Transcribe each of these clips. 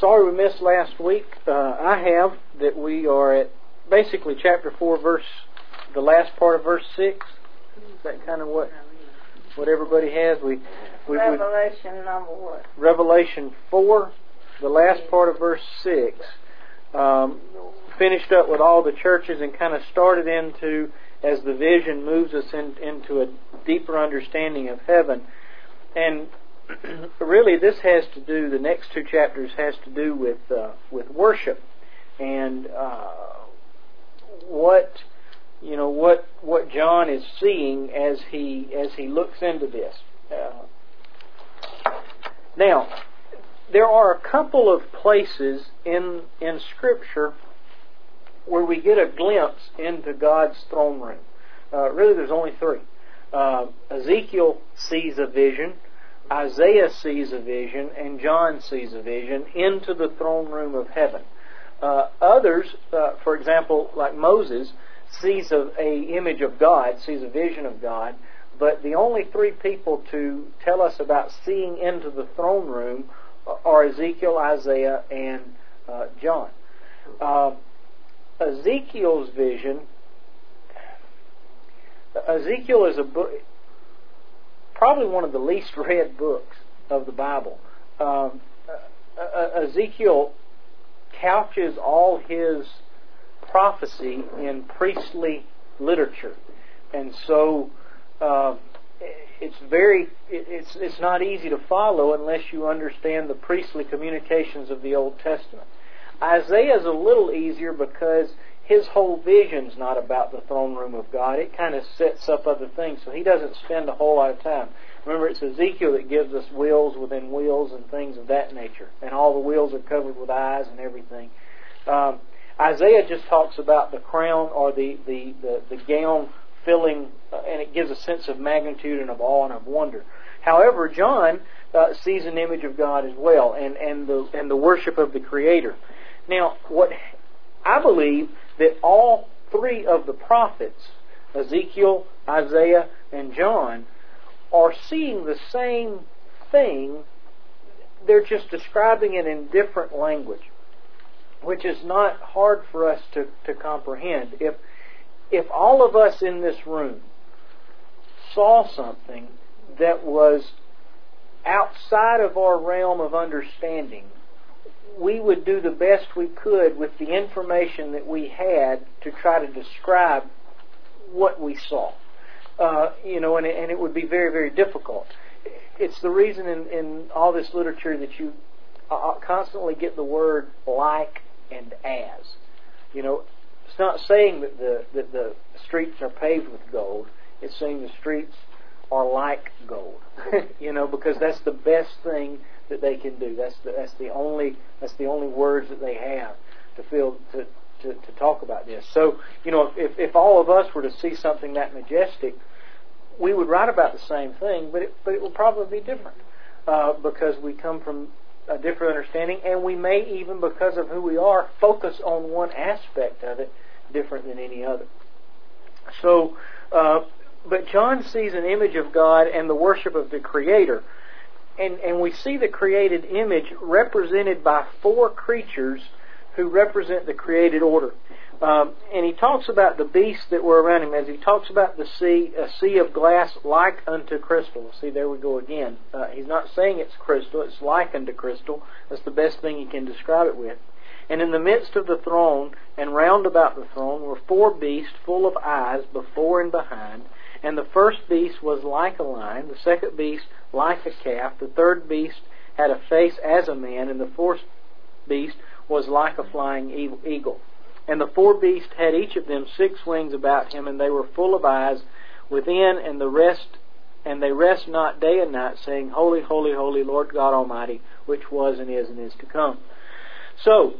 sorry we missed last week. I have that we are at basically chapter 4, the last part of verse 6. Is that kind of what everybody has? Revelation number what? Revelation 4, the last part of verse 6. Finished up with all the churches and kind of started into, as the vision moves us into a deeper understanding of heaven. And really this has to do, the next two chapters has to do with worship and what John is seeing as he looks into this. Now, there are a couple of places in Scripture where we get a glimpse into God's throne room. Really, there's only three. Ezekiel sees a vision, Isaiah sees a vision, and John sees a vision into the throne room of heaven. Others, for example, like Moses, sees a image of God, sees a vision of God, but the only three people to tell us about seeing into the throne room are Ezekiel, Isaiah, and John. Ezekiel's vision, Ezekiel is a book, probably one of the least read books of the Bible. Ezekiel couches all his prophecy in priestly literature, and so it's not easy to follow unless you understand the priestly communications of the Old Testament. Isaiah is a little easier because his whole vision's not about the throne room of God. It kind of sets up other things, so he doesn't spend a whole lot of time. Remember, it's Ezekiel that gives us wheels within wheels and things of that nature, and all the wheels are covered with eyes and everything. Isaiah just talks about the crown or the gown filling, and it gives a sense of magnitude and of awe and of wonder. However, John sees an image of God as well, and the worship of the Creator. Now, what I believe that all three of the prophets, Ezekiel, Isaiah, and John, are seeing the same thing. They're just describing it in different language, which is not hard for us to comprehend. If all of us in this room saw something that was outside of our realm of understanding, we would do the best we could with the information that we had to try to describe what we saw. And it would be very, very difficult. It's the reason in all this literature that you constantly get the word like and as. It's not saying that the streets are paved with gold. It's saying the streets are like gold. Because that's the best thing that they can do. That's the only words that they have to talk about this. So, if all of us were to see something that majestic, we would write about the same thing, but it would probably be different because we come from a different understanding, and we may even, because of who we are, focus on one aspect of it different than any other. So, but John sees an image of God and the worship of the Creator. And we see the created image represented by four creatures who represent the created order. And he talks about the beasts that were around him as he talks about the sea, a sea of glass like unto crystal. See, there we go again. He's not saying it's crystal, it's like unto crystal. That's the best thing he can describe it with. And in the midst of the throne and round about the throne were four beasts full of eyes before and behind. And the first beast was like a lion, the second beast like a calf, the third beast had a face as a man, and the fourth beast was like a flying eagle. And the four beasts had each of them 6 wings about him, and they were full of eyes within, and they rest not day and night, saying, Holy, holy, holy, Lord God Almighty, which was and is to come. So,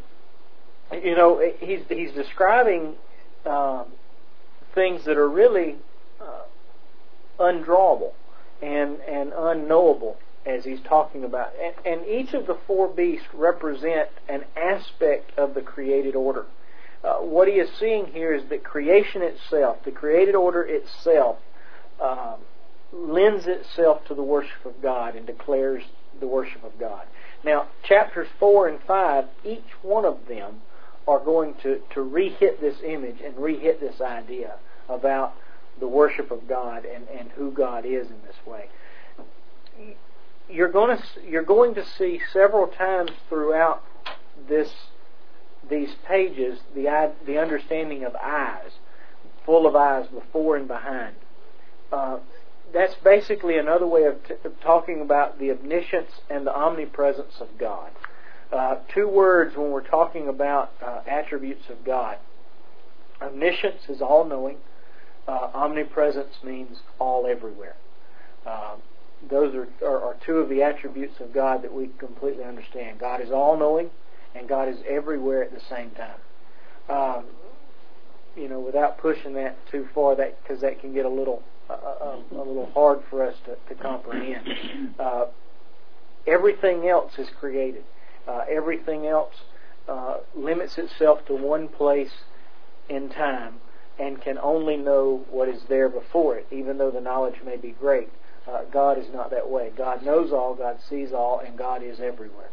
he's describing things that are really undrawable and unknowable as he's talking about. And each of the four beasts represent an aspect of the created order. What he is seeing here is that creation itself, the created order itself, lends itself to the worship of God and declares the worship of God. Now, chapters 4 and 5, each one of them are going to re-hit this image and re-hit this idea about the worship of God and who God is in this way. You're going to see several times throughout these pages the understanding of eyes, full of eyes before and behind. That's basically another way of talking about the omniscience and the omnipresence of God. Two words when we're talking about attributes of God. Omniscience is all-knowing. Omnipresence means all everywhere. Those are two of the attributes of God that we completely understand. God is all-knowing, and God is everywhere at the same time. Without pushing that too far, because that can get a little hard for us to comprehend. Everything else is created. Everything else limits itself to one place in time and can only know what is there before it, even though the knowledge may be great. God is not that way. God knows all, God sees all, and God is everywhere.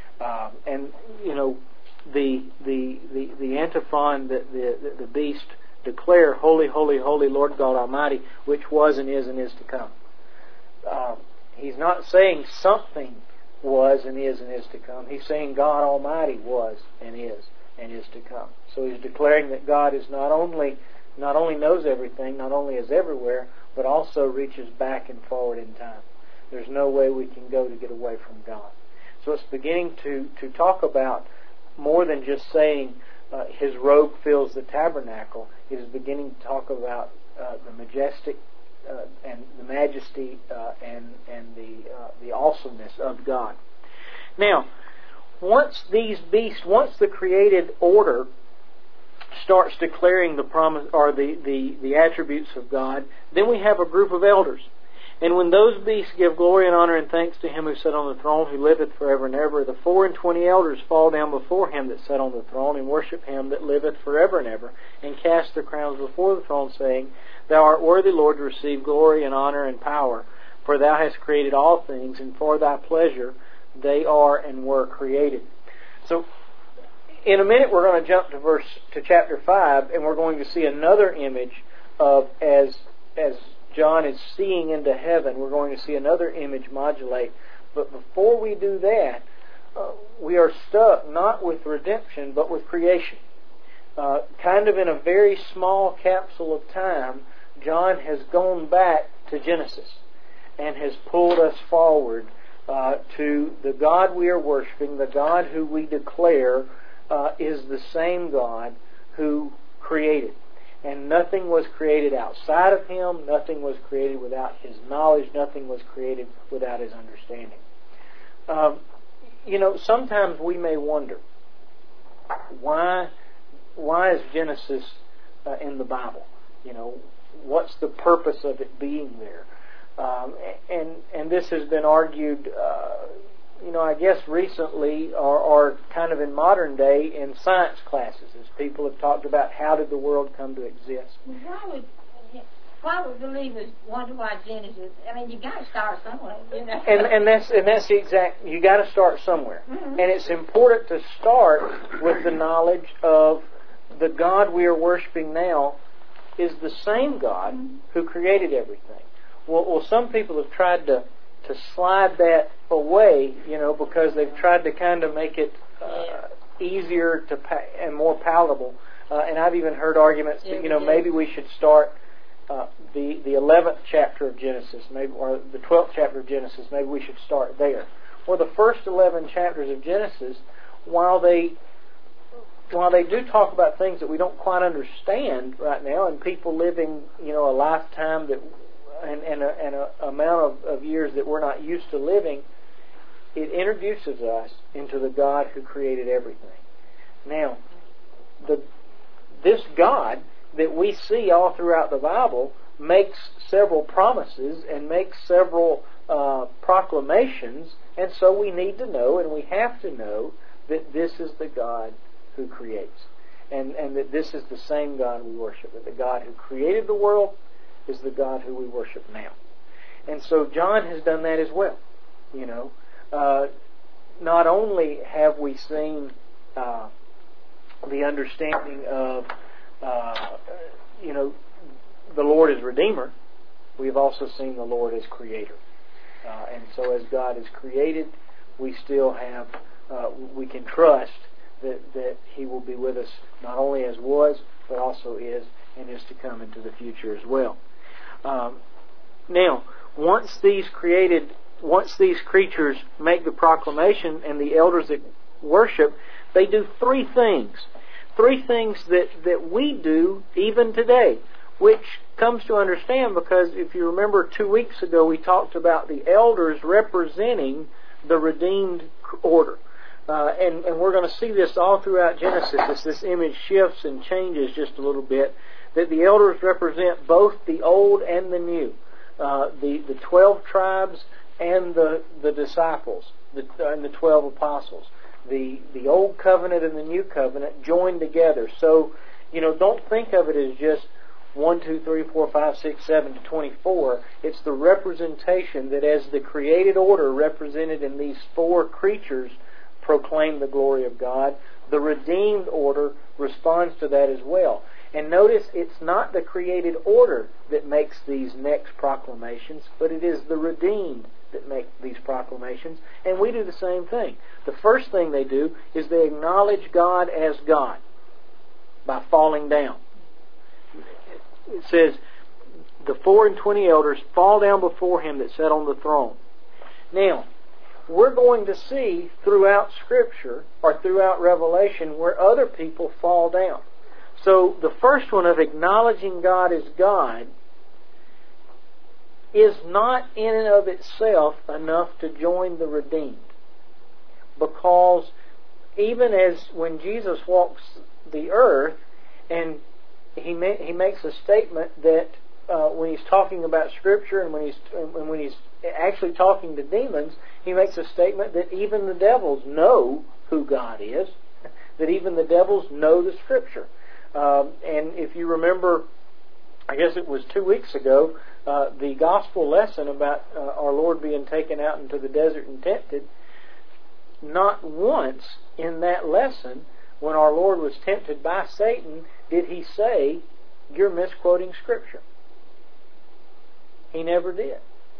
The antiphon that the beast declare, "Holy, holy, holy, Lord God Almighty, which was and is to come." He's not saying something was and is to come. He's saying God Almighty was and is to come. So he's declaring that God is not only knows everything, not only is everywhere, but also reaches back and forward in time. There's no way we can go to get away from God. So it's beginning to talk about more than just saying His robe fills the tabernacle. It is beginning to talk about the majestic and the majesty and the awesomeness of God. Now, once the created order starts declaring the promise or the attributes of God, then we have a group of elders. And when those beasts give glory and honor and thanks to Him who sat on the throne, who liveth forever and ever, the 24 elders fall down before Him that sat on the throne, and worship Him that liveth forever and ever, and cast their crowns before the throne, saying, Thou art worthy, Lord, to receive glory and honor and power, for Thou hast created all things, and for Thy pleasure they are and were created. So, in a minute we're going to jump to chapter 5, and we're going to see another image of as John is seeing into heaven. We're going to see another image modulate. But before we do that, we are stuck not with redemption, but with creation. Kind of in a very small capsule of time, John has gone back to Genesis and has pulled us forward to the God we are worshiping, the God who we declare is the same God who created. And nothing was created outside of Him. Nothing was created without His knowledge. Nothing was created without His understanding. Sometimes we may wonder, why is Genesis in the Bible? What's the purpose of it being there? And this has been argued, I guess recently or kind of in modern day in science classes, as people have talked about how did the world come to exist. Why would believers wonder why Genesis? I mean, you got to start somewhere, And that's the exact. You got to start somewhere, and it's important to start with the knowledge of the God we are worshiping now is the same God who created everything. Well, some people have tried to slide that away, because they've tried to kind of make it easier and more palatable. And I've even heard arguments that maybe we should start the 11th chapter of Genesis, maybe, or the 12th chapter of Genesis. Maybe we should start there. Well, the first 11 chapters of Genesis, while they do talk about things that we don't quite understand right now, and people living a lifetime that and an amount of years that we're not used to living, it introduces us into the God who created everything. Now, this God that we see all throughout the Bible makes several promises and makes several proclamations, and so we need to know, and we have to know, that this is the God who creates, and that this is the same God we worship, that the God who created the world is the God who we worship now. And so John has done that as well. not only have we seen the understanding of, the Lord as Redeemer, we've also seen the Lord as Creator. And so as God is created, we still have, we can trust that He will be with us not only as was, but also is and is to come into the future as well. Now, once these creatures make the proclamation and the elders that worship, they do three things. Three things that we do even today, which comes to understand because if you remember 2 weeks ago we talked about the elders representing the redeemed order. And we're going to see this all throughout Genesis as this image shifts and changes just a little bit, that the elders represent both the old and the new. The 12 tribes and the disciples, and the 12 apostles. The old covenant and the new covenant joined together. So, don't think of it as just 1, 2, 3, 4, 5, 6, 7 to 24. It's the representation that as the created order represented in these four creatures proclaim the glory of God, the redeemed order responds to that as well. And notice it's not the created order that makes these next proclamations, but it is the redeemed that make these proclamations, and we do the same thing. The first thing they do is they acknowledge God as God by falling down. It says, the 24 elders fall down before Him that sat on the throne. Now, we're going to see throughout Scripture, or throughout Revelation, where other people fall down. So, the first one of acknowledging God as God is not in and of itself enough to join the redeemed. Because even as when Jesus walks the earth, and he makes a statement that when he's talking about Scripture and when he's actually talking to demons, he makes a statement that even the devils know who God is, that even the devils know the Scripture. And if you remember, I guess it was 2 weeks ago, the gospel lesson about our Lord being taken out into the desert and tempted, not once in that lesson, when our Lord was tempted by Satan, did He say, "You're misquoting Scripture." He never did.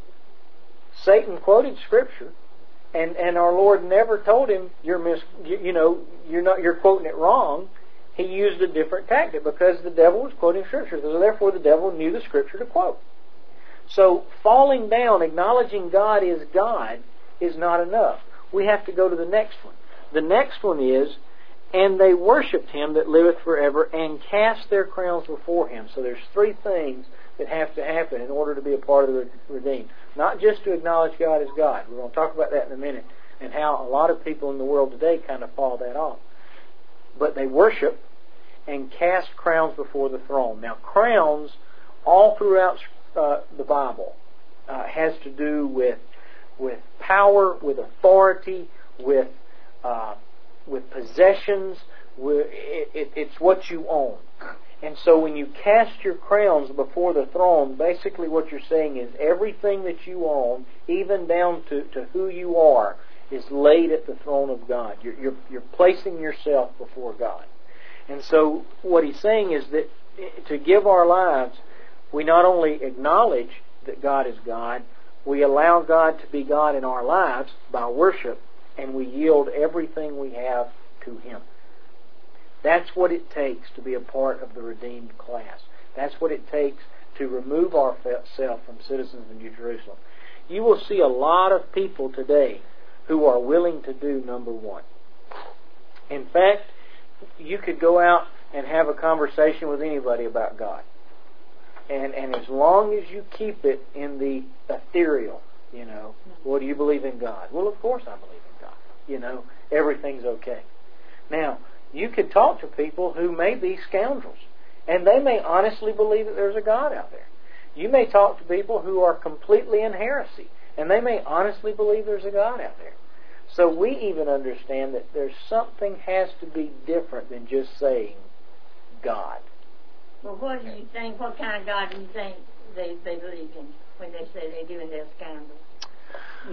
Satan quoted Scripture, and our Lord never told him, "You're quoting it wrong." He used a different tactic because the devil was quoting Scripture. So therefore, the devil knew the Scripture to quote. So falling down, acknowledging God is God, is not enough. We have to go to the next one. The next one is, and they worshipped Him that liveth forever, and cast their crowns before Him. So there's three things that have to happen in order to be a part of the redeemed. Not just to acknowledge God as God. We're going to talk about that in a minute, and how a lot of people in the world today kind of fall that off. But they worship and cast crowns before the throne. Now, crowns all throughout the Bible has to do with power, with authority, with possessions. It's what you own. And so when you cast your crowns before the throne, basically what you're saying is everything that you own, even down to who you are, is laid at the throne of God. You're placing yourself before God. And so what he's saying is that to give our lives, we not only acknowledge that God is God, we allow God to be God in our lives by worship, and we yield everything we have to Him. That's what it takes to be a part of the redeemed class. That's what it takes to remove ourselves from citizens of New Jerusalem. You will see a lot of people today who are willing to do number one. In fact, you could go out and have a conversation with anybody about God. And as long as you keep it in the ethereal, well, do you believe in God? Well, of course I believe in God. Everything's okay. Now, you could talk to people who may be scoundrels, and they may honestly believe that there's a God out there. You may talk to people who are completely in heresy, and they may honestly believe there's a God out there. So we even understand that there's something has to be different than just saying God. Well, what do you think? What kind of God do you think they believe in when they say they do in their scandal?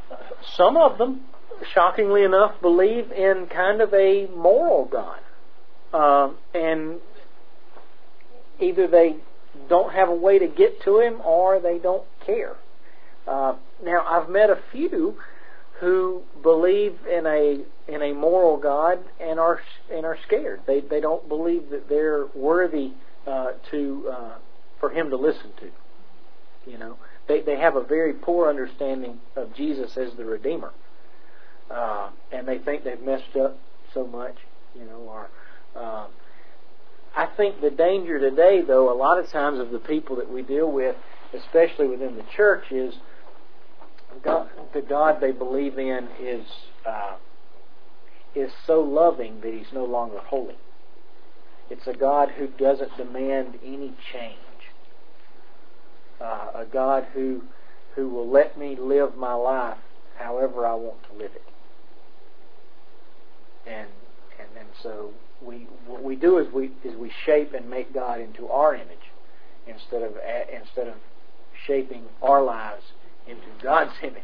Some of them, shockingly enough, believe in kind of a moral God. And either they don't have a way to get to Him or they don't care. Now, I've met a few who believe in a moral God and are scared. They don't believe that they're worthy for Him to listen to. You know, they have a very poor understanding of Jesus as the Redeemer, and they think they've messed up so much. You know, or I think the danger today, though, a lot of times of the people that we deal with, especially within the church, is the God they believe in is so loving that He's no longer holy. It's a God who doesn't demand any change. A God who will let me live my life however I want to live it. And so what we do is we shape and make God into our image instead of shaping our lives into God's image.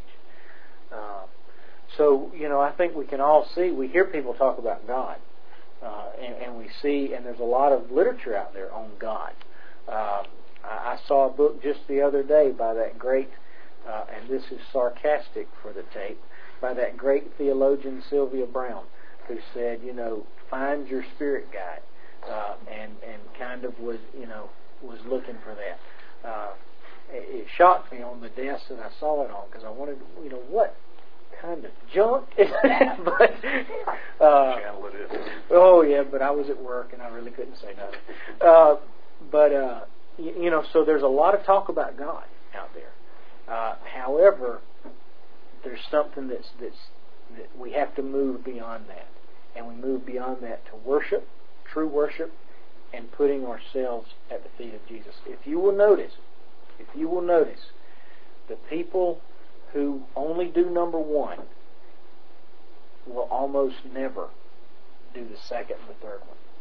So, you know, I think we can all see, we hear people talk about God, and we see, and there's a lot of literature out there on God. I saw a book just the other day by that great, and this is sarcastic for the tape, by that great theologian Sylvia Brown, who said, you know, find your spirit guide, and kind of was looking for that. It shocked me on the desk that I saw it on, because I wanted, you know, what kind of junk is that? But channel it is. Oh yeah, but I was at work and I really couldn't say nothing. You know, so there's a lot of talk about God out there. However, there's something that we have to move beyond that, and we move beyond that to worship, true worship, and putting ourselves at the feet of Jesus. If you will notice, the people who only do number one will almost never do the second and the third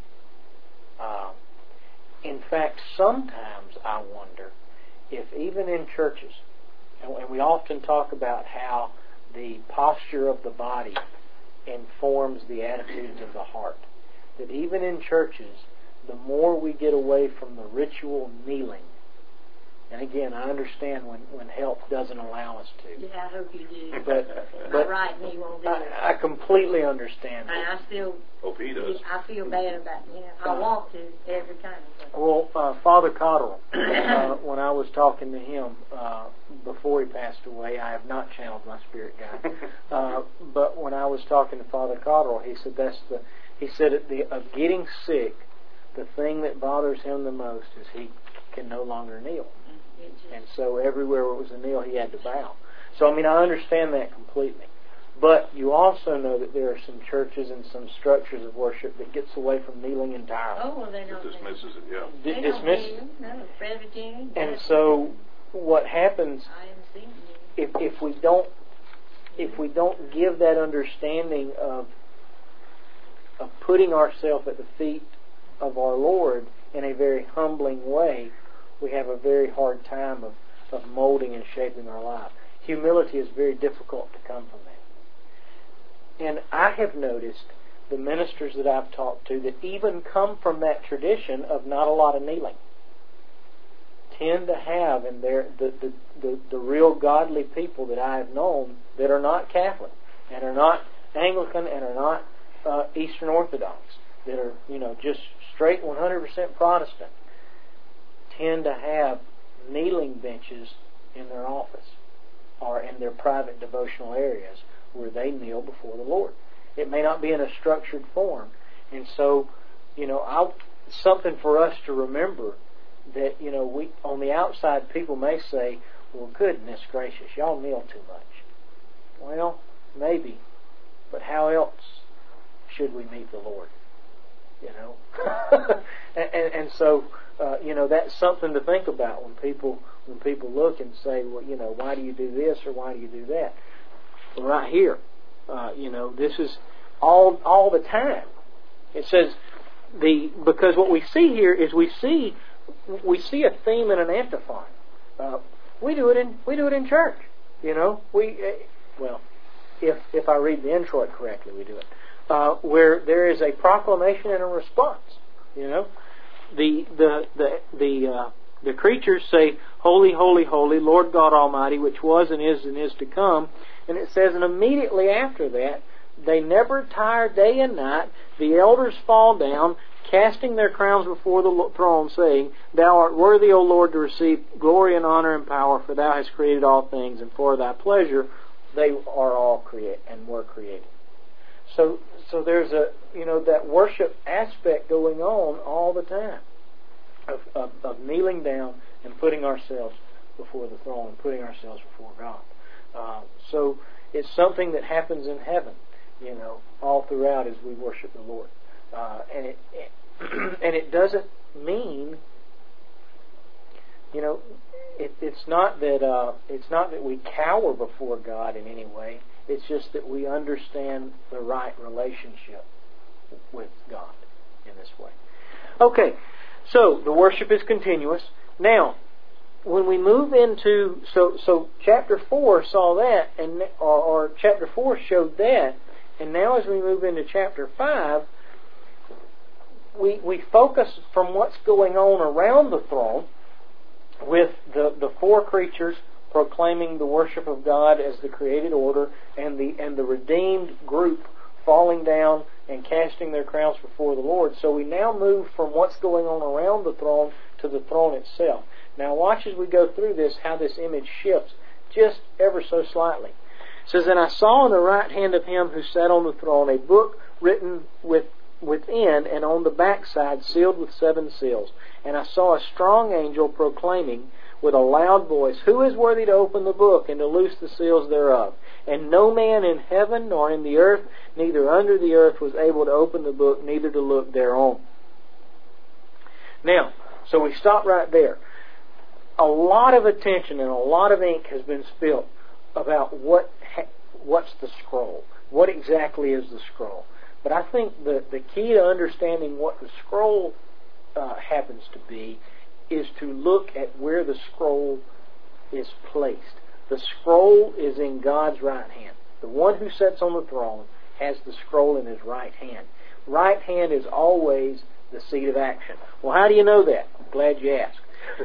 one. In fact, sometimes I wonder if even in churches, and we often talk about how the posture of the body informs the attitudes of the heart, that even in churches, the more we get away from the ritual kneeling, and again, I understand when health doesn't allow us to. Yeah, I hope you do. But right, and you won't do it. I completely understand that. And I still, Hope he does. I feel bad about it. I want to every time. Well, Father Cotterill, when I was talking to him before he passed away, I have not channeled my spirit guide. But when I was talking to Father Cotterill, he said of getting sick, the thing that bothers him the most is he can no longer kneel. And so everywhere where it was a kneel, he had to bow. So, I mean, I understand that completely. But you also know that there are some churches and some structures of worship that gets away from kneeling entirely. Oh, well, they don't. Dismisses it, yeah. They don't kneel. No, Presbyterian. And so what happens if we don't give that understanding of putting ourselves at the feet of our Lord in a very humbling way, we have a very hard time of molding and shaping our life. Humility is very difficult to come from that. And I have noticed the ministers that I've talked to that even come from that tradition of not a lot of kneeling tend to have in the real godly people that I have known that are not Catholic and are not Anglican and are not Eastern Orthodox, that are, you know, just straight 100% Protestant, tend to have kneeling benches in their office or in their private devotional areas where they kneel before the Lord. It may not be in a structured form. And so, you know, something for us to remember that, you know, we on the outside people may say, well, goodness gracious, y'all kneel too much. Well, maybe. But how else should we meet the Lord? You know? and so, you know, that's something to think about when people look and say, well, you know, why do you do this or why do you do that? Well, right here, you know, this is all the time. It says because what we see here is we see a theme and an antiphon. We do it in church. You know, well, if I read the introit correctly, we do it, where there is a proclamation and a response. You know, the creatures say, "Holy, holy, holy, Lord God Almighty, which was and is to come." And it says, and immediately after that, they never tire day and night. The elders fall down, casting their crowns before the throne, saying, "Thou art worthy, O Lord, to receive glory and honor and power, for Thou hast created all things, and for Thy pleasure they are all created and were created." So there's that worship aspect going on all the time of kneeling down and putting ourselves before the throne and putting ourselves before God. So it's something that happens in heaven, all throughout as we worship the Lord. And it doesn't mean, it's not that we cower before God in any way. It's just that we understand the right relationship with God in this way. Okay, so the worship is continuous. Now, when we move into so chapter 4 saw that, or chapter 4 showed that, and now as we move into chapter 5, we focus from what's going on around the throne with the four creatures proclaiming the worship of God as the created order, and the redeemed group falling down and casting their crowns before the Lord. So we now move from what's going on around the throne to the throne itself. Now watch as we go through this how this image shifts just ever so slightly. It says, "And I saw in the right hand of him who sat on the throne a book written within and on the backside, sealed with 7 seals. And I saw a strong angel proclaiming with a loud voice, Who is worthy to open the book and to loose the seals thereof? And no man in heaven nor in the earth, neither under the earth, was able to open the book, neither to look thereon." Now, so we stop right there. A lot of attention and a lot of ink has been spilled about what's the scroll. What exactly is the scroll? But I think the key to understanding what the scroll happens to be is to look at where the scroll is placed. The scroll is in God's right hand. The one who sits on the throne has the scroll in his right hand. Right hand is always the seat of action. Well, how do you know that? I'm glad you asked.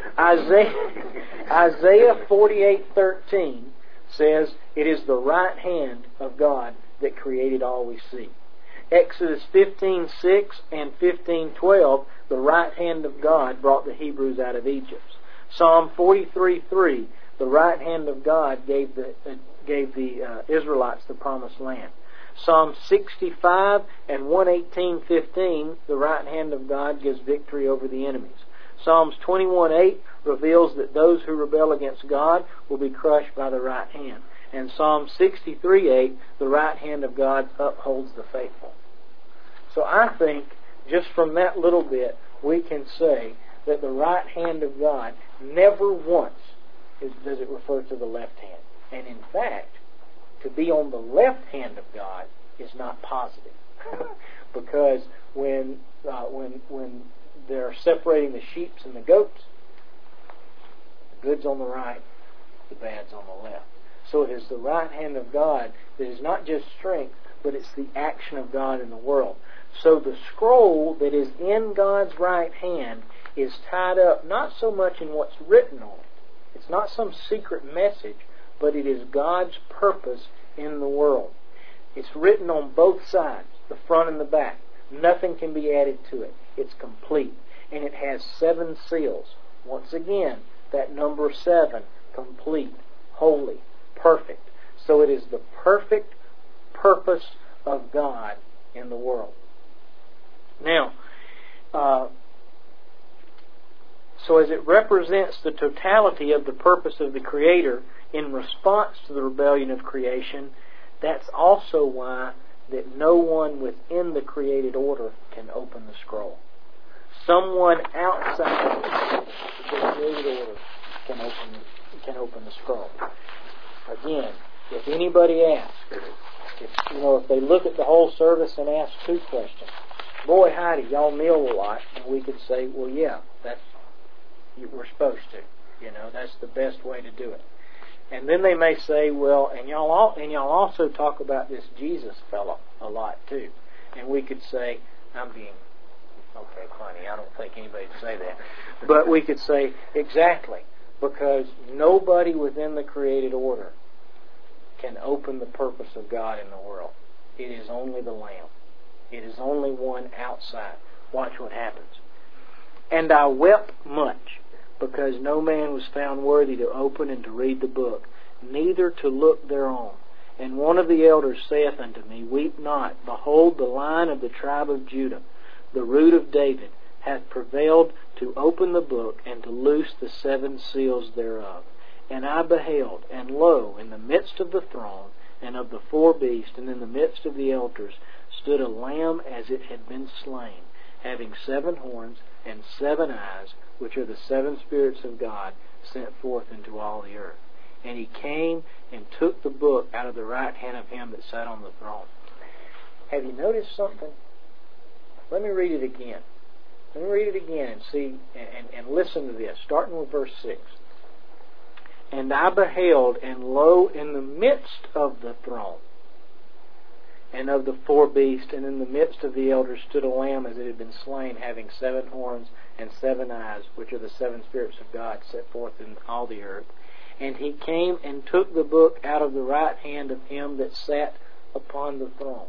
Isaiah 48:13 says it is the right hand of God that created all we see. Exodus 15:6 and 15:12, the right hand of God brought the Hebrews out of Egypt. Psalm 43:3, the right hand of God gave the Israelites the promised land. Psalm 65 and 118:15, the right hand of God gives victory over the enemies. Psalms 21:8 reveals that those who rebel against God will be crushed by the right hand. And Psalm 63:8, the right hand of God upholds the faithful. So I think, just from that little bit, we can say that the right hand of God never once does it refer to the left hand. And in fact, to be on the left hand of God is not positive. Because when they're separating the sheep and the goats, the good's on the right, the bad's on the left. So it is the right hand of God that is not just strength, but it's the action of God in the world. So the scroll that is in God's right hand is tied up not so much in what's written on it. It's not some secret message, but it is God's purpose in the world. It's written on both sides, the front and the back. Nothing can be added to it. It's complete. And it has 7 seals. Once again, that number 7, complete, holy, perfect. So it is the perfect purpose of God in the world. Now, so as it represents the totality of the purpose of the Creator in response to the rebellion of creation, that's also why that no one within the created order can open the scroll. Someone outside the created order can open the scroll. Again, if anybody asks, if they look at the whole service and ask 2 questions, boy, howdy, y'all kneel a lot, and we could say, well, yeah, we're supposed to. That's the best way to do it. And then they may say, well, and y'all also talk about this Jesus fellow a lot too. And we could say, I'm being, okay, funny, I don't think anybody'd say that. But we could say, exactly, because nobody within the created order can open the purpose of God in the world. It is only the Lamb. It is only one outside. Watch what happens. And I wept much, because no man was found worthy to open and to read the book, neither to look thereon. And one of the elders saith unto me, Weep not. Behold, the Lion of the tribe of Judah, the root of David, hath prevailed to open the book and to loose the 7 seals thereof. And I beheld, and lo, in the midst of the throne and of the 4 beasts, and in the midst of the elders, stood a Lamb as it had been slain, having 7 horns and 7 eyes, which are the 7 spirits of God sent forth into all the earth. And he came and took the book out of the right hand of him that sat on the throne. Have you noticed something? Let me read it again. Let me read it again and see and listen to this, starting with verse 6. And I beheld, and lo, in the midst of the throne and of the 4 beasts, and in the midst of the elders, stood a Lamb as it had been slain, having 7 horns and 7 eyes, which are the 7 spirits of God set forth in all the earth. And he came and took the book out of the right hand of him that sat upon the throne.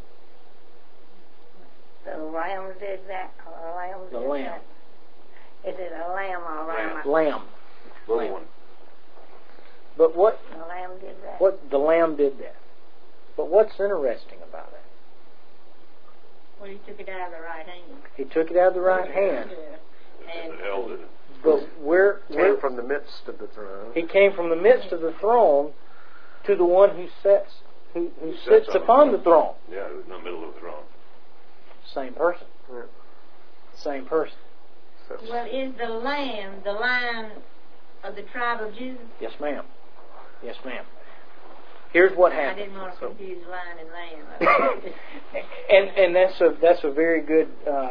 The Lamb did that. The Lamb. Is it a lamb or a ram? Lamb. Little one. But what? The Lamb did that. The Lamb did that. But what's interesting about it? Well, he took it out of the right hand. He took it out of the right hand. And It held it. But where Came from the midst of the throne. he came from the midst of the throne to the one who sits upon the throne. Yeah, it was in the middle of the throne. Same person. Yeah. Same person. So, well, is the Lamb the Lion of the tribe of Judah? Yes, ma'am. Yes, ma'am. Here's what I happened. didn't want to confuse lion and lamb. and that's a very good.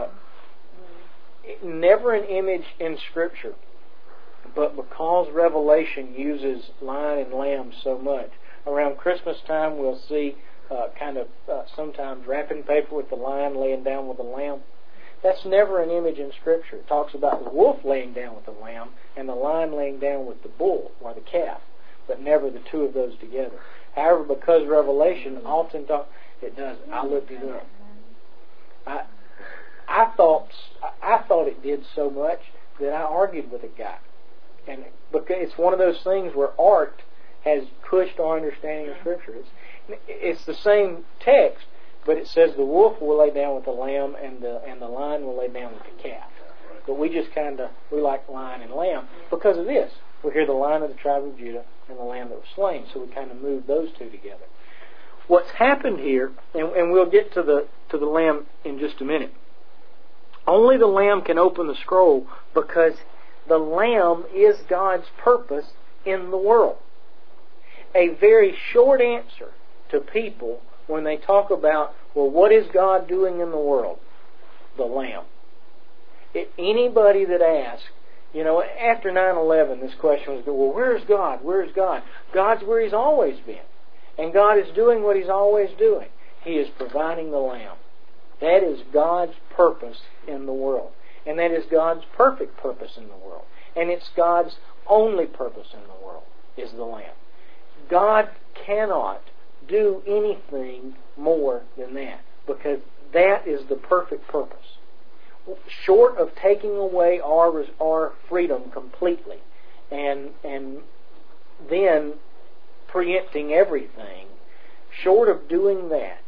Never an image in Scripture, but because Revelation uses lion and lamb so much, around Christmas time we'll see sometimes wrapping paper with the lion laying down with the lamb. That's never an image in Scripture. It talks about the wolf laying down with the lamb and the lion laying down with the bull or the calf, but never the two of those together. However, because Revelation often it does. I looked it up. I thought it did so much that I argued with a guy, and because it's one of those things where art has pushed our understanding of Scripture. It's the same text, but it says the wolf will lay down with the lamb and the lion will lay down with the calf. But we just we like lion and lamb because of this. We hear the Lion of the tribe of Judah and the Lamb that was slain, so we kind of move those two together. What's happened here, and we'll get to the Lamb in just a minute. Only the Lamb can open the scroll because the Lamb is God's purpose in the world. A very short answer to people when they talk about, well, what is God doing in the world? The Lamb. Anybody that asks, after 9/11, this question was, well, where's God? Where's God? God's where He's always been. And God is doing what He's always doing. He is providing the Lamb. That is God's purpose in the world. And that is God's perfect purpose in the world. And it's God's only purpose in the world, is the Lamb. God cannot do anything more than that, because that is the perfect purpose. Short of taking away our freedom completely and then preempting everything, short of doing that,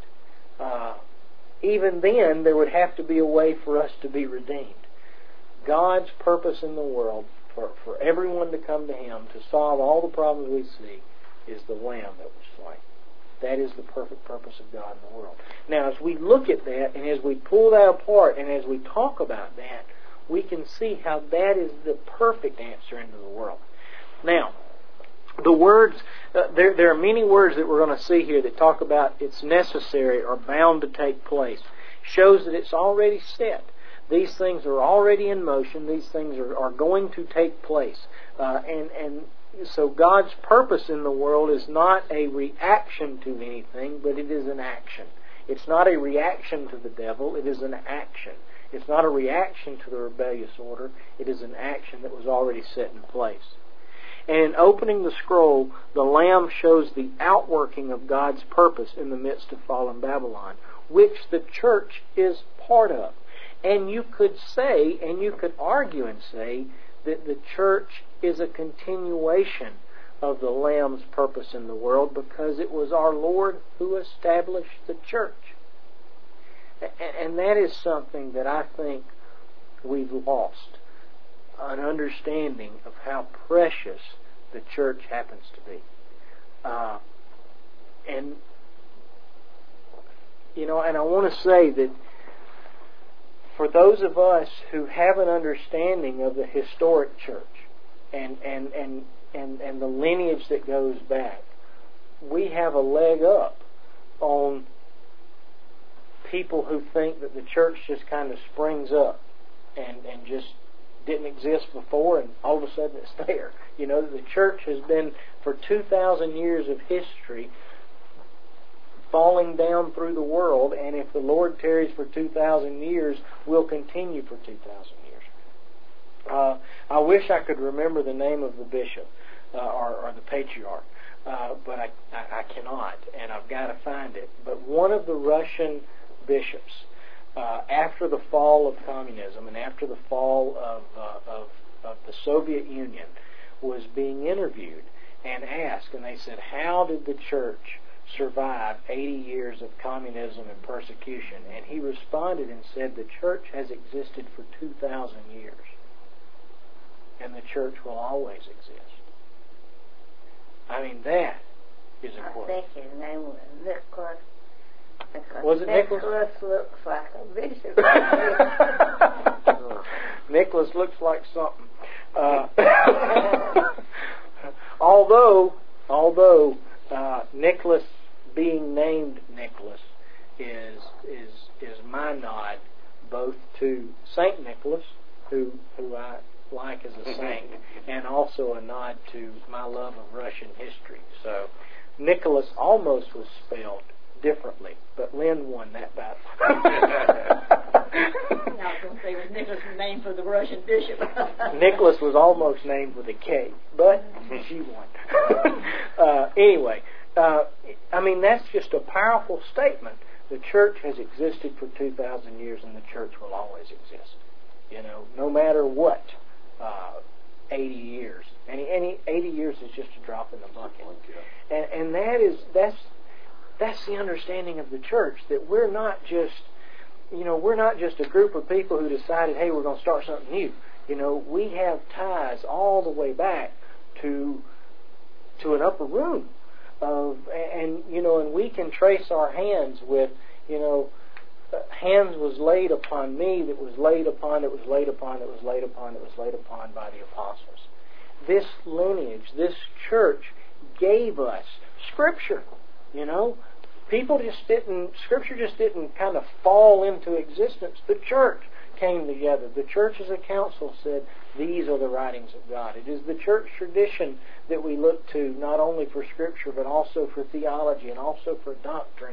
even then there would have to be a way for us to be redeemed. God's purpose in the world for everyone to come to Him to solve all the problems we see is the Lamb that was slain. That is the perfect purpose of God in the world. Now, as we look at that, and as we pull that apart, and as we talk about that, we can see how that is the perfect answer into the world. Now, the words, there are many words that we're going to see here that talk about it's necessary or bound to take place. Shows that it's already set. These things are already in motion. These things are going to take place. And So God's purpose in the world is not a reaction to anything, but it is an action. It's not a reaction to the devil, it is an action. It's not a reaction to the rebellious order, it is an action that was already set in place. And in opening the scroll, the Lamb shows the outworking of God's purpose in the midst of fallen Babylon, which the church is part of. And you could say, and you could argue and say, that the church is a continuation of the Lamb's purpose in the world because it was our Lord who established the church. And that is something that I think we've lost, an understanding of how precious the church happens to be. And I want to say that for those of us who have an understanding of the historic church and the lineage that goes back, we have a leg up on people who think that the church just kind of springs up and just didn't exist before and all of a sudden it's there. The church has been for 2,000 years of history falling down through the world, and if the Lord tarries for 2,000 years, will continue for 2,000 years. I wish I could remember the name of the bishop or the patriarch, but I cannot, and I've got to find it. But one of the Russian bishops, after the fall of communism and after the fall of the Soviet Union, was being interviewed and asked, and they said, how did the church survive 80 years of communism and persecution? And he responded and said, the church has existed for 2,000 years, and the church will always exist. I mean, that is a quote. I think his name was Nicholas. Was it Nicholas? Nicholas looks like a bishop. Nicholas looks like something. Although Nicholas being named Nicholas is my nod both to Saint Nicholas, who I like as a saint, and also a nod to my love of Russian history. So Nicholas almost was spelled differently, but Lynn won that battle. I was going to say, was Nicholas named for the Russian bishop? Nicholas was almost named with a K, but she won. Anyway, I mean, that's just a powerful statement. The church has existed for 2,000 years, and the church will always exist. No matter what, 80 years. And 80 years is just a drop in the bucket. And that's the understanding of the church, that we're not just a group of people who decided, hey, we're going to start something new. We have ties all the way back to an upper room and we can trace our hands with, hands was laid upon me, that was laid upon, that was laid upon, that was laid upon, that was laid upon by the apostles. This lineage, this church gave us Scripture. Scripture just didn't kind of fall into existence. The church came together. The church as a council said, these are the writings of God. It is the church tradition that we look to, not only for Scripture, but also for theology and also for doctrine.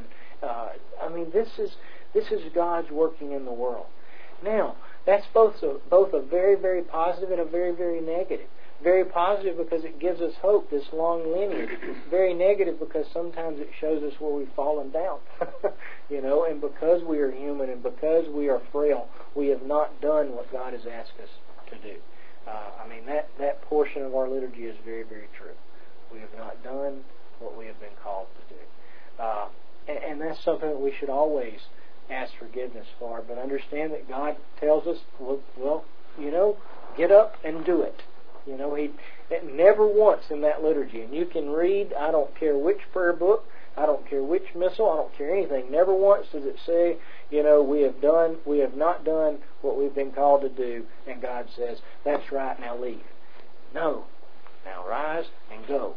This is God's working in the world. Now, that's both a very, very positive and a very, very negative. Very positive because it gives us hope, this long lineage. Very negative because sometimes it shows us where we've fallen down. And because we are human and because we are frail, we have not done what God has asked us to do. That portion of our liturgy is very, very true. We have not done what we have been called to do. And that's something that we should always ask forgiveness for. But understand that God tells us, get up and do it. Never once in that liturgy, and you can read, I don't care which prayer book, I don't care which missal, I don't care anything, never once does it say, we have not done what we've been called to do, and God says, that's right, now leave. No. Now rise and go.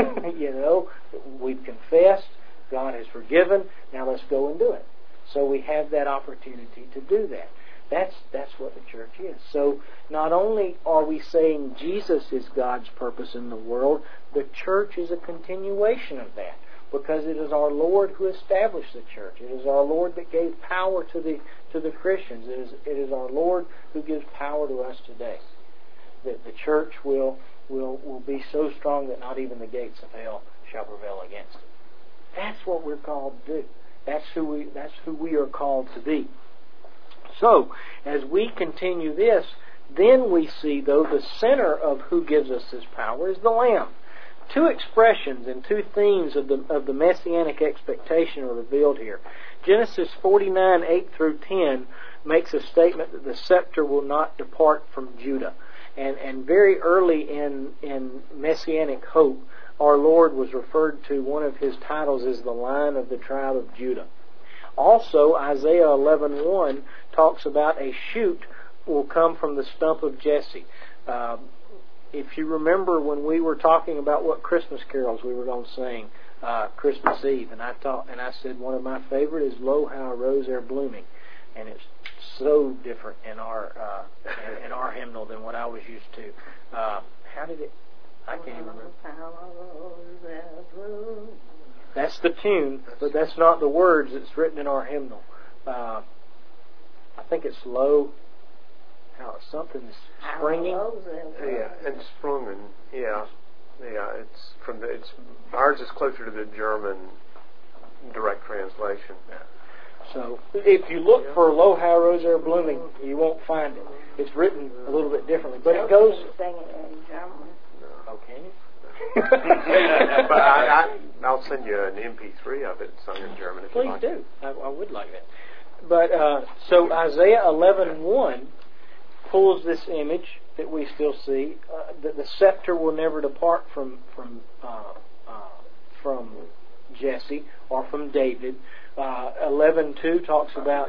We've confessed, God has forgiven, now let's go and do it. So we have that opportunity to do that. That's what the church is. So not only are we saying Jesus is God's purpose in the world, the church is a continuation of that, because it is our Lord who established the church. It is our Lord that gave power to the Christians. It is our Lord who gives power to us today. That the church will be so strong that not even the gates of hell shall prevail against it. That's what we're called to do. That's who we are called to be. So, as we continue this, then we see, though, the center of who gives us this power is the Lamb. Two expressions and two themes of the messianic expectation are revealed here. Genesis 49, 8 through 10 makes a statement that the scepter will not depart from Judah. And very early in messianic hope, our Lord was referred to, one of His titles is the Lion of the tribe of Judah. Also, Isaiah 11:1 talks about a shoot will come from the stump of Jesse. If you remember when we were talking about what Christmas carols we were going to sing Christmas Eve, and I said one of my favorite is "Lo, how a rose ere blooming," and it's so different in our hymnal than what I was used to. How did it? I can't even remember. That's the tune, but that's not the words that's written in our hymnal. I think it's "Lo." How something is springing. Yeah, and sprungen. Yeah. It's ours is closer to the German direct translation. So if you look for "Lo, how a rose ere blooming," you won't find it. It's written a little bit differently, but it goes. Sing it in German. Okay. But I'll send you an MP3 of it sung in German if you like. Please do. I would like that. But so Isaiah 11:1 pulls this image that we still see, that the scepter will never depart from Jesse or from David. 11:2 talks about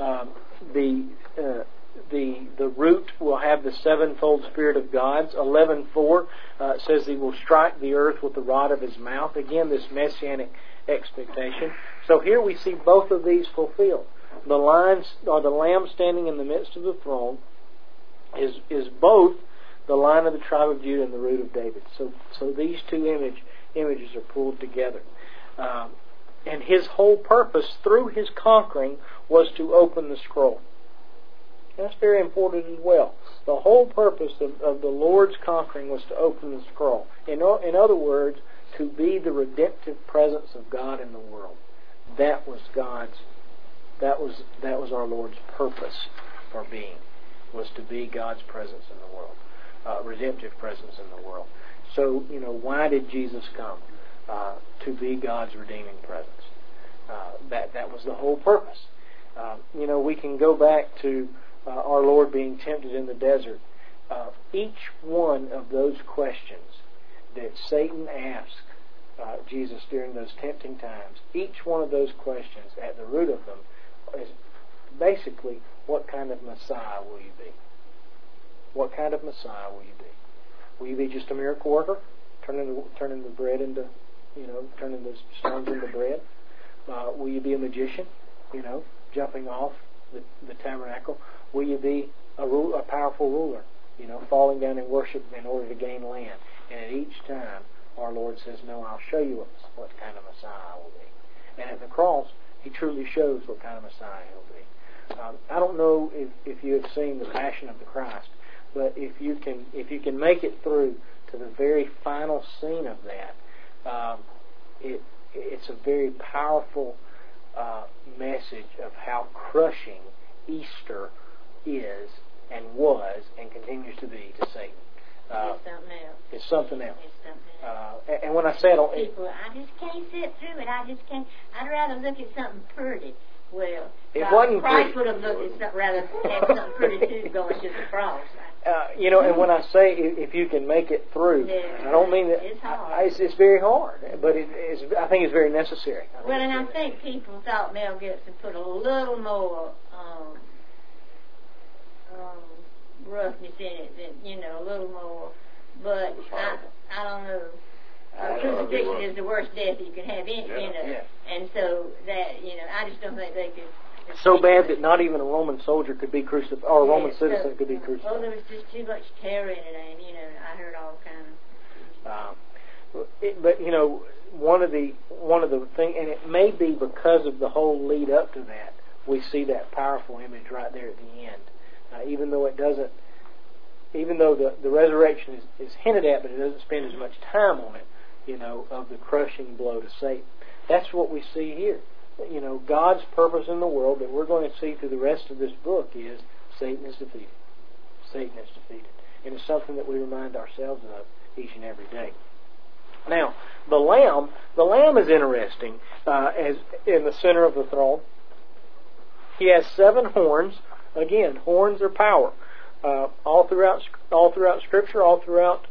the root will have the sevenfold Spirit of God's. 11:4 says He will strike the earth with the rod of His mouth. Again, this messianic expectation. So here we see both of these fulfilled. The Lamb standing in the midst of the throne is both the Lion of the tribe of Judah and the root of David. So these two images are pulled together. And His whole purpose through His conquering was to open the scroll. That's very important as well. The whole purpose of the Lord's conquering was to open the scroll. In other words, to be the redemptive presence of God in the world. That was our Lord's purpose for being, was to be God's presence in the world, redemptive presence in the world. So, why did Jesus come? To be God's redeeming presence. That was the whole purpose. We can go back to our Lord being tempted in the desert. Each one of those questions that Satan asked Jesus during those tempting times, each one of those questions, at the root of them, is basically, what kind of Messiah will you be? What kind of Messiah will you be? Will you be just a miracle worker, turning the bread into, turning the stones into bread? Will you be a magician, jumping off the tabernacle? Will you be a powerful ruler, falling down in worship in order to gain land? And at each time, our Lord says, "No, I'll show you what kind of Messiah I will be." And at the cross, He truly shows what kind of Messiah He'll be. I don't know if you have seen the Passion of the Christ, but if you can make it through to the very final scene of that, it's a very powerful message of how crushing Easter is and was and continues to be to Satan. It's something else. And when I say I just can't sit through it. I'd rather look at something pretty. Well, it wasn't Christ pretty. would have looked at something, rather have something pretty too going to the cross. And when I say if you can make it through, I don't mean that it's hard. It's very hard, but I think it's very necessary. Well, and I think people thought Mel Gibson put a little more roughness in it, than, a little more. But I don't know. Crucifixion is the worst death you can have in it. And so that, I just don't think they could So bad that not even a Roman soldier could be crucified, or a Roman citizen could be Well, crucified. there was just too much terror in it, and I heard all kinds of. But one of the thing, and it may be because of the whole lead up to that, we see that powerful image right there at the end. Even though the resurrection is hinted at, but it doesn't spend as much time on it, of the crushing blow to Satan. That's what we see here. God's purpose in the world that we're going to see through the rest of this book is Satan is defeated. Satan is defeated. And it's something that we remind ourselves of each and every day. Now, the Lamb is interesting as in the center of the throne. He has 7 horns. Again, horns are power. All throughout Scripture, all throughout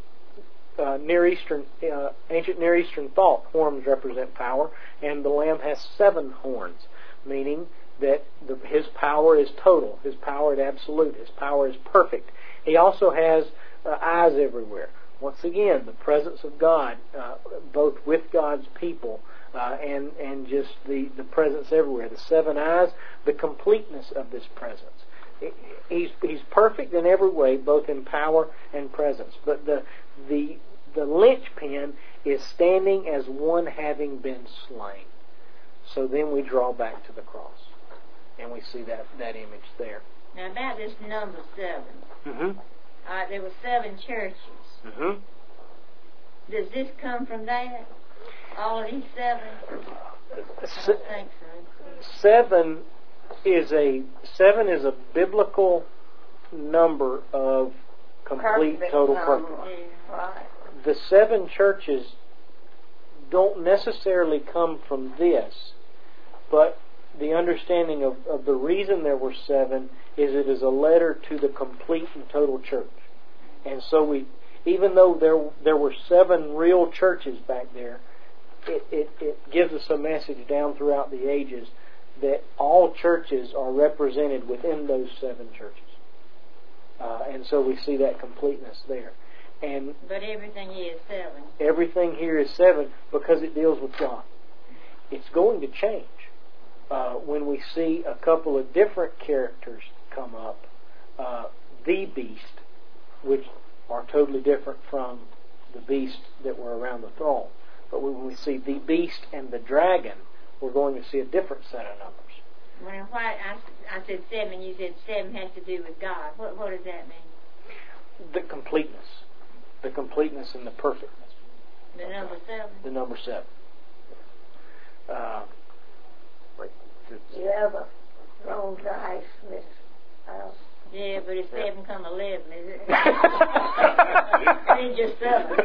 ancient Near Eastern thought, horns represent power, and the Lamb has 7 horns, meaning that his power is total, his power is absolute, his power is perfect. He also has eyes everywhere. Once again, the presence of God, both with God's people and just the presence everywhere. The 7 eyes, the completeness of this presence. He's perfect in every way, both in power and presence. But the linchpin is standing as one having been slain. So then we draw back to the cross, and we see that image there. Now about this number 7. Mm-hmm. There were 7 churches. Mm-hmm. Does this come from that? All of these 7? I don't think so. 7 is a biblical number of complete Perfect total number. purpose. Yeah. Right. The 7 churches don't necessarily come from this, but the understanding of the reason there were 7 is it is a letter to the complete and total church. And so even though there were 7 real churches back there, it gives us a message down throughout the ages that all churches are represented within those 7 churches. And so we see that completeness there. But everything here is 7. Everything here is 7 because it deals with God. It's going to change when we see a couple of different characters come up. The beast, which are totally different from the beast that were around the throne. But when we see the beast and the dragon, we're going to see a different set of numbers. When I said 7, you said 7 has to do with God. What does that mean? The completeness and the perfectness. The number 7? The number 7. You ever roll dice with Yeah, but it's 7 come 11, is it? It's just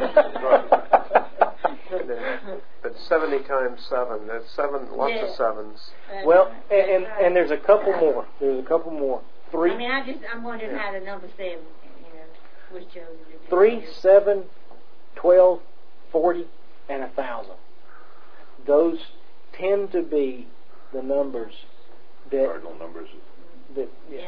7. But 70 times 7, that's 7, lots of 7s. Well, and there's a couple more. There's a couple more. 3. I mean, I'm wondering how the number 7, was chosen. 3, 7, 12, 40, and 1,000. Those tend to be the numbers that Cardinal numbers. that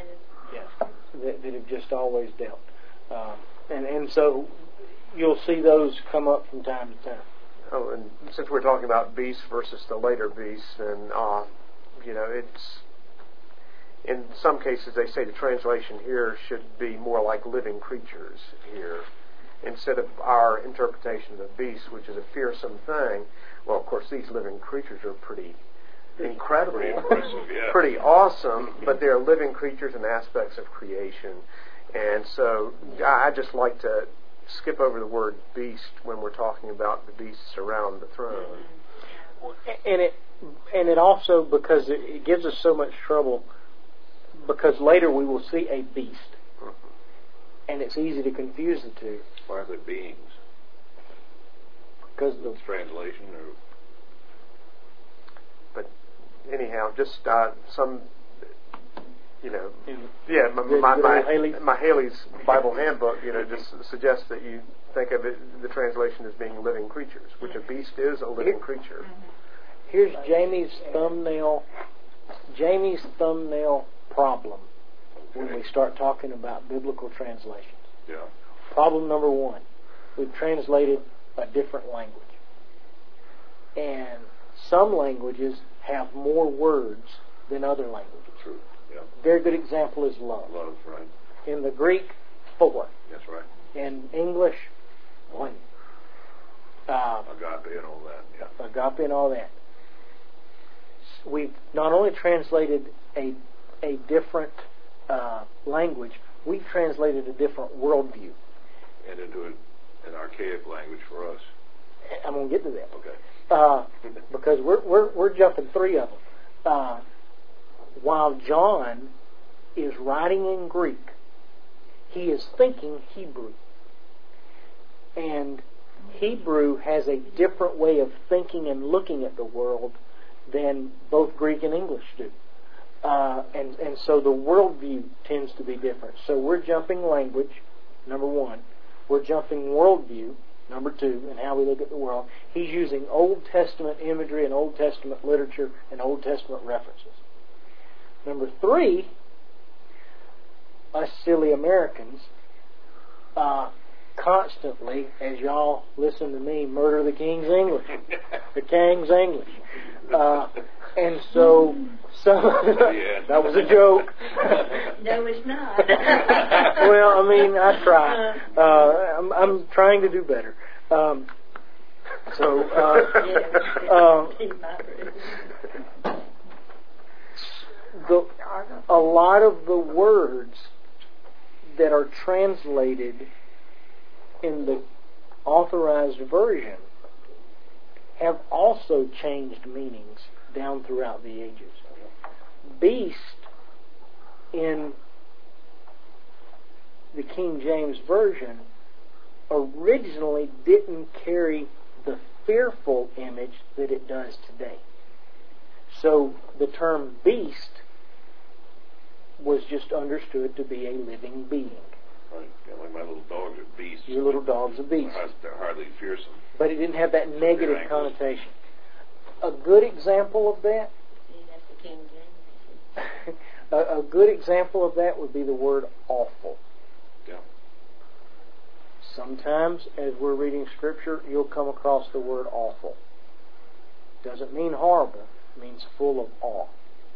have just always dealt, and so you'll see those come up from time to time. Oh, and since we're talking about beasts versus the later beasts, and it's in some cases they say the translation here should be more like living creatures here, instead of our interpretation of beasts, which is a fearsome thing. Well, of course, these living creatures are pretty incredible, Pretty impressive, yeah. pretty awesome, but they're living creatures and aspects of creation. And so I just like to skip over the word beast when we're talking about the beasts around the throne. And it also, because it gives us so much trouble, because later we will see a beast, and it's easy to confuse the two. Why are they beings? Because the Translation or... But anyhow, just some, my Haley's Bible handbook, just suggests that you think of it, the translation as being living creatures, which a beast is a living creature. Here's Jamie's thumbnail problem when we start talking about biblical translations. Yeah. Problem number 1, we've translated a different language. And some languages have more words than other languages. True. Yeah. Very good example is love. Love, right. In the Greek, 4. That's right. In English, 1. Agape and all that. Yeah. Agape and all that. We've not only translated a different language, we've translated a different worldview. And into an archaic language for us. I'm going to get to that. Okay. Because we're jumping 3 of them. While John is writing in Greek, he is thinking Hebrew. And Hebrew has a different way of thinking and looking at the world than both Greek and English do. And so the worldview tends to be different. So we're jumping language, number 1. We're jumping worldview, number 2, and how we look at the world. He's using Old Testament imagery and Old Testament literature and Old Testament references. Number 3, us silly Americans constantly, as y'all listen to me, murder the King's English. The King's English. And so that was a joke. No, it's not. Well, I mean, I try. I'm trying to do better. A lot of the words that are translated in the authorized version have also changed meanings down throughout the ages. Beast in the King James Version originally didn't carry the fearful image that it does today. So the term beast was just understood to be a living being. Right. Yeah, like my little dogs are beasts. Your little dog's a beast. They're hardly fearsome. But it didn't have that negative connotation. A good example of that, That's the King James. a good example of that would be the word awful. Yeah. Sometimes, as we're reading Scripture, you'll come across the word awful. Doesn't mean horrible. It means full of awe.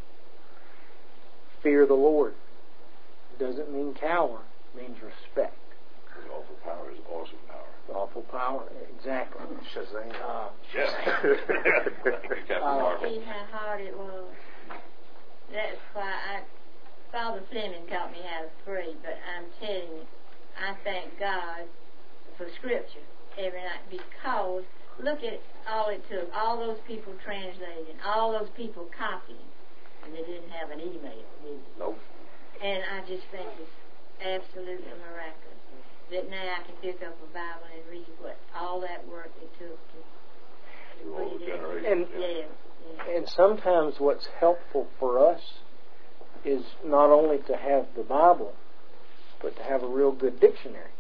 Fear the Lord. Doesn't mean cower. It means respect. Because awful power is awesome power. Awful power, exactly. Shazam. Yes. Thank you, Captain Marvel. See how hard it was. That's why Father Fleming taught me how to pray, but I'm telling you, I thank God for Scripture every night, because look at all it took, all those people translating, all those people copying, and they didn't have an email, did they? Nope. And I just think it's absolutely miraculous that now I can pick up a Bible and read what all that work it took to All put the it in. generations. Yeah. And sometimes what's helpful for us is not only to have the Bible, but to have a real good dictionary.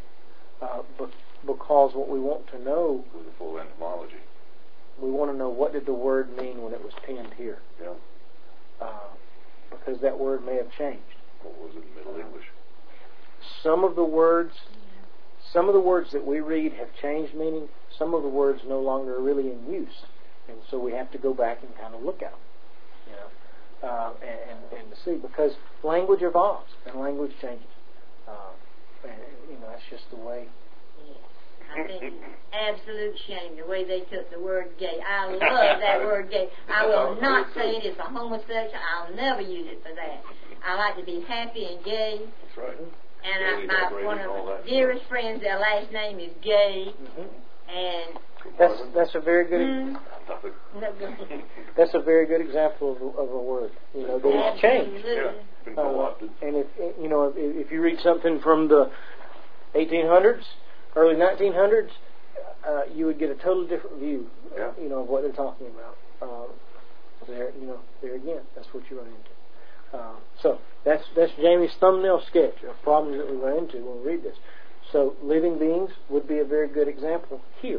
Because what we want to know, With a full etymology. we want to know what did the word mean when it was penned here. Yeah. Because that word may have changed. What was it in Middle English? Some of the words that we read have changed meaning. Some of the words no longer are really in use, and so we have to go back and kind of look at them, and to see, because language evolves and language changes, and that's just the way. I think it's absolute shame the way they took the word gay. I love that word gay. I will not say it is a homosexual. I'll never use it for that. I like to be happy and gay. That's right. And one of my dearest friends, their last name is Gay. And that's a very good that's a very good example of a word. That it's changed. Yeah. Been co-opted. And if you read something from the 1800s, early 1900s, you would get a totally different view, of what they're talking about. There again, that's what you run into. So that's Jamie's thumbnail sketch of problems that we run into when we read this. So living beings would be a very good example here.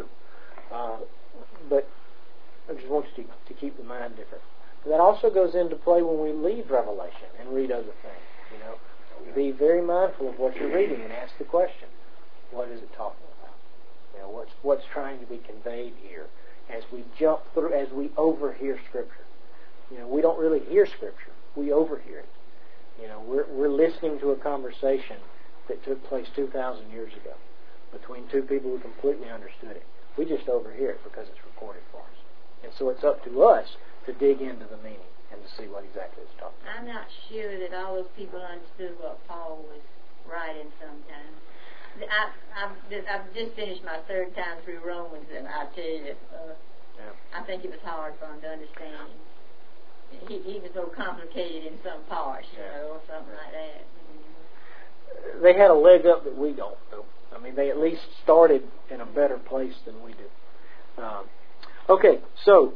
But I just want you to keep the mind different. And that also goes into play when we leave Revelation and read other things. Be very mindful of what you're reading and ask the question, what is it talking about? What's trying to be conveyed here as we jump through, as we overhear Scripture? We don't really hear Scripture. We overhear it. We're listening to a conversation that took place 2,000 years ago between two people who completely understood it. We just overhear it because it's recorded for us. And so it's up to us to dig into the meaning and to see what exactly it's talking about. I'm not sure that all those people understood what Paul was writing sometimes. I've just finished my third time through Romans, and I tell you, I think it was hard for him to understand. He was so complicated in some parts, or something like that. They had a leg up that we don't, though. I mean, they at least started in a better place than we do. Okay, so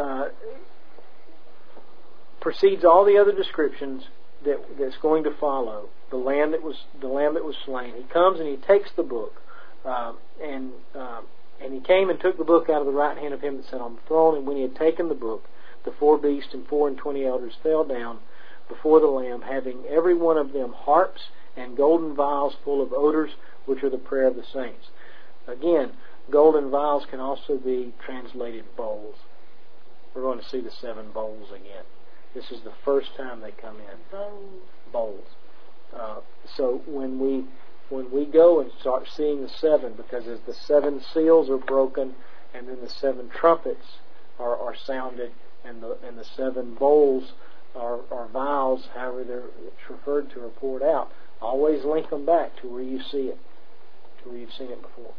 precedes all the other descriptions that's going to follow. The lamb that was slain. He comes and he takes the book, and he came and took the book out of the right hand of him that sat on the throne. And when he had taken the book, the 4 beasts and 24 elders fell down before the Lamb, having every one of them harps and golden vials full of odors, which are the prayer of the saints. Again, golden vials can also be translated bowls. We're going to see the 7 bowls again. This is the first time they come in. Bowls. So when we go and start seeing the 7, because as the 7 seals are broken, and then the 7 trumpets are sounded, and the 7 bowls are vials, however it's referred to or poured out, always link them back to where you see it, to where you've seen it before.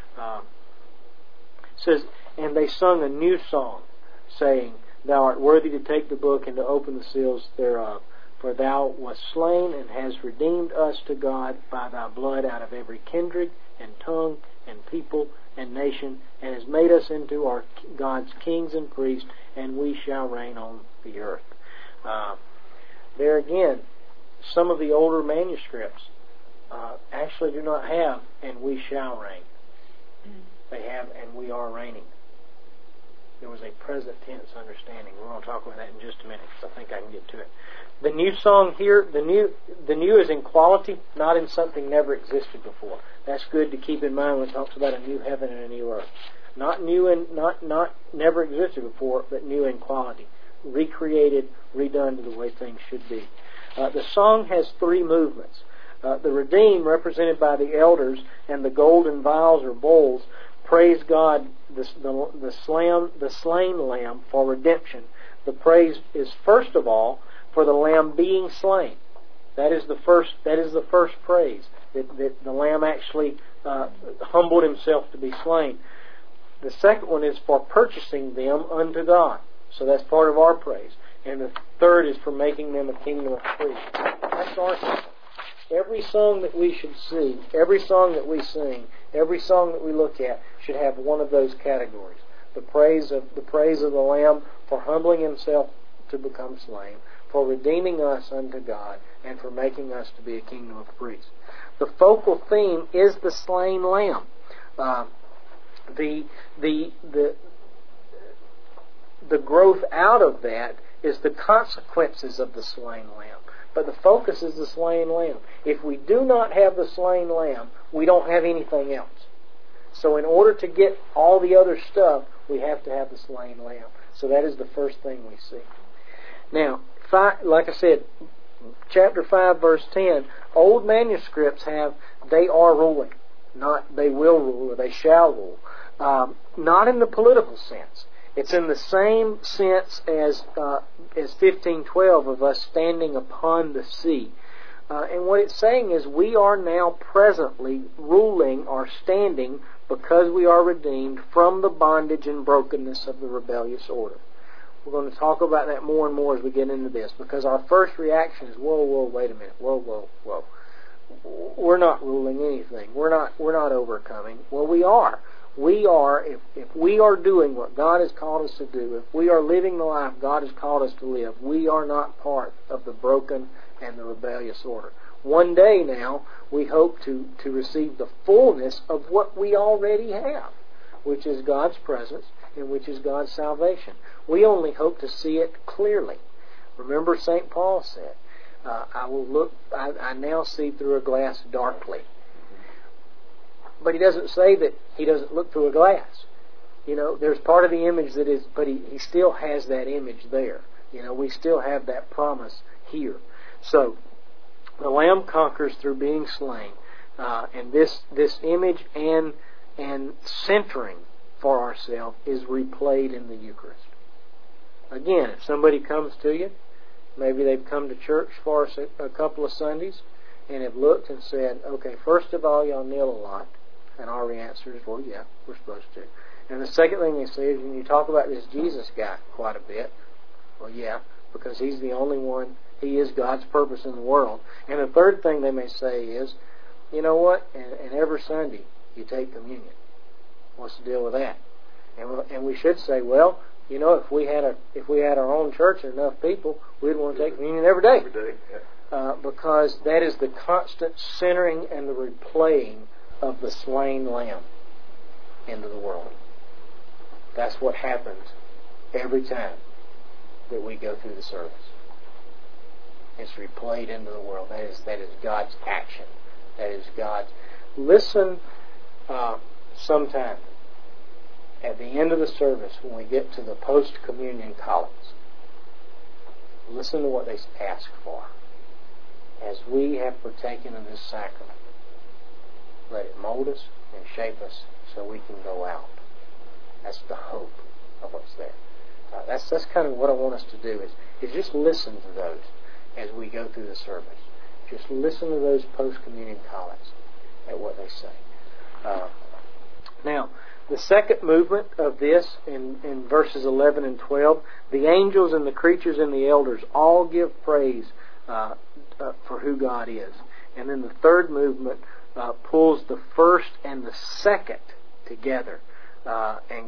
It says, and they sung a new song, saying, Thou art worthy to take the book and to open the seals thereof. For thou wast slain and hast redeemed us to God by thy blood out of every kindred and tongue and people and nation, and has made us into our God's kings and priests, and we shall reign on the earth. There again, some of the older manuscripts actually do not have, and we shall reign. They have, and we are reigning. There was a present tense understanding. We're going to talk about that in just a minute, because I think I can get to it. The new song here, the new is in quality, not in something never existed before. That's good to keep in mind when it talks about a new heaven and a new earth. Not new and not never existed before, but new in quality, recreated, redone to the way things should be. The song has 3 movements. The redeemed, represented by the elders, and the golden vials or bowls, praise God, the slain lamb, for redemption. The praise is first of all for the lamb being slain. That is the first praise, that the lamb actually humbled himself to be slain. The second one is for purchasing them unto God. So that's part of our praise. And the third is for making them a kingdom of priests. That's our song. Every song that we should see, every song that we sing, every song that we look at should have one of those categories. The praise of the Lamb for humbling himself to become slain, for redeeming us unto God, and for making us to be a kingdom of priests. The focal theme is the slain Lamb. The growth out of that is the consequences of the slain Lamb. But the focus is the slain Lamb. If we do not have the slain Lamb, we don't have anything else. So in order to get all the other stuff, we have to have the slain Lamb. So that is the first thing we see. Now, like I said, chapter 5, verse 10, old manuscripts have, they are ruling, not they will rule or they shall rule. Not in the political sense. It's in the same sense as 15:12 of us standing upon the sea. And what it's saying is we are now presently ruling or standing because we are redeemed from the bondage and brokenness of the rebellious order. We're going to talk about that more and more as we get into this, because our first reaction is, whoa, wait a minute, whoa. We're not ruling anything. We're not overcoming. Well, we are. We are, if we are doing what God has called us to do, if we are living the life God has called us to live, we are not part of the broken and the rebellious order. One day now, we hope to receive the fullness of what we already have, which is God's presence and which is God's salvation. We only hope to see it clearly. Remember, St. Paul said, I now see through a glass darkly. But he doesn't say that he doesn't look through a glass. You know, there's part of the image that is, but he still has that image there. We still have that promise here. So, the Lamb conquers through being slain. And this image and centering for ourselves is replayed in the Eucharist. Again, if somebody comes to you, maybe they've come to church for a couple of Sundays and have looked and said, okay, first of all, y'all kneel a lot. And our answer is, well, yeah, we're supposed to. And the second thing they say is, when you talk about this Jesus guy quite a bit, well, yeah, because he's the only one. He is God's purpose in the world. And the third thing they may say is, you know what? And every Sunday you take communion. What's the deal with that? And we should say, well, if we had our own church and enough people, we'd want to take communion every day. Every day, yeah. Because that is the constant centering and the replaying of the slain Lamb into the world. That's what happens every time that we go through the service. It's replayed into the world. That is God's action. That is God's. Listen sometime at the end of the service when we get to the post-communion columns. Listen to what they ask for. As we have partaken of this sacrament, let it mold us and shape us so we can go out. That's the hope of what's there. That's kind of what I want us to do is just listen to those as we go through the service. Just listen to those post-communion comments at what they say. Now, the second movement of this in verses 11 and 12, the angels and the creatures and the elders all give praise for who God is. And then the third movement pulls the first and the second together, and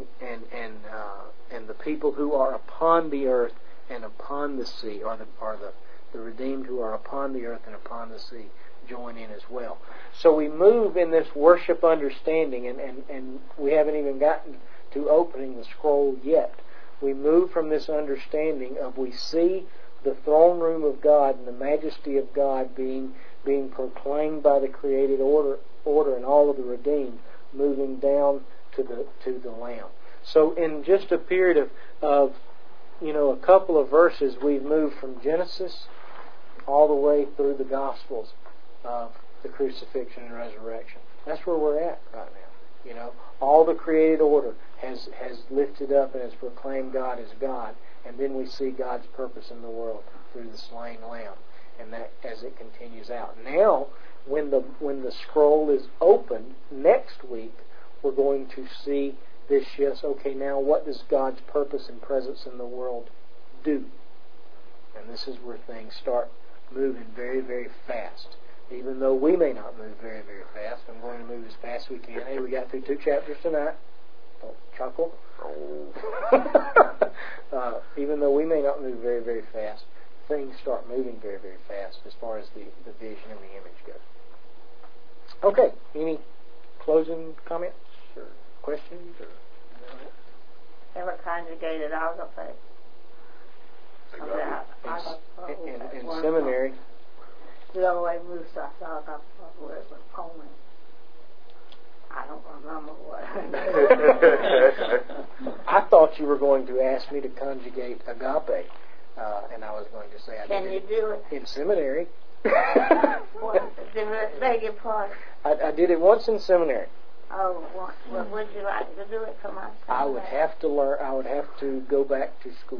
the people who are upon the earth and upon the sea, or the redeemed who are upon the earth and upon the sea, join in as well. So we move in this worship understanding, and we haven't even gotten to opening the scroll yet. We move from this understanding of we see the throne room of God and the majesty of God being proclaimed by the created order and all of the redeemed, moving down to the Lamb. So in just a period of a couple of verses, we've moved from Genesis all the way through the Gospels of the crucifixion and resurrection. That's where we're at right now. All the created order has lifted up and has proclaimed God as God, and then we see God's purpose in the world through the slain Lamb, and that as it continues out. Now, when the scroll is opened next week, we're going to see this just, okay, now what does God's purpose and presence in the world do? And this is where things start moving very, very fast. Even though we may not move very, very fast, I'm going to move as fast as we can. Hey, we got through 2 chapters tonight. Don't chuckle. Even though we may not move very, very fast, things start moving very, very fast as far as the vision and the image goes. Okay, any closing comments or questions? Ever congregated agape? In seminary. The other way moves, I thought that's where it was poem. I don't remember what. I thought you were going to ask me to conjugate agape, and I was going to say I Can did you do it? in seminary. Beg your pardon. I did it once in seminary. Oh, well, would you like to do it for my son? I would have to learn. I would have to go back to school.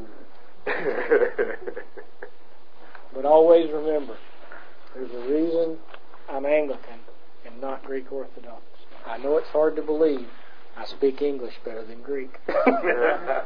But always remember, there's a reason I'm Anglican and not Greek Orthodox. I know it's hard to believe. I speak English better than Greek. Taking a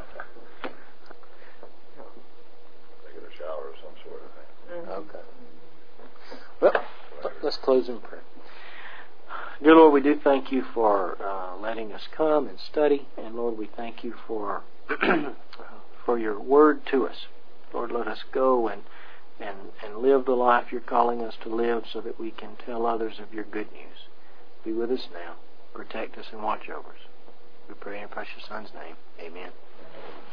shower of some sort, I think. Okay. Well, let's close in prayer. Dear Lord, we do thank you for letting us come and study. And Lord, we thank you for for your word to us. Lord, let us go and live the life you're calling us to live so that we can tell others of your good news. Be with us now. Protect us and watch over us. We pray in your precious Son's name. Amen.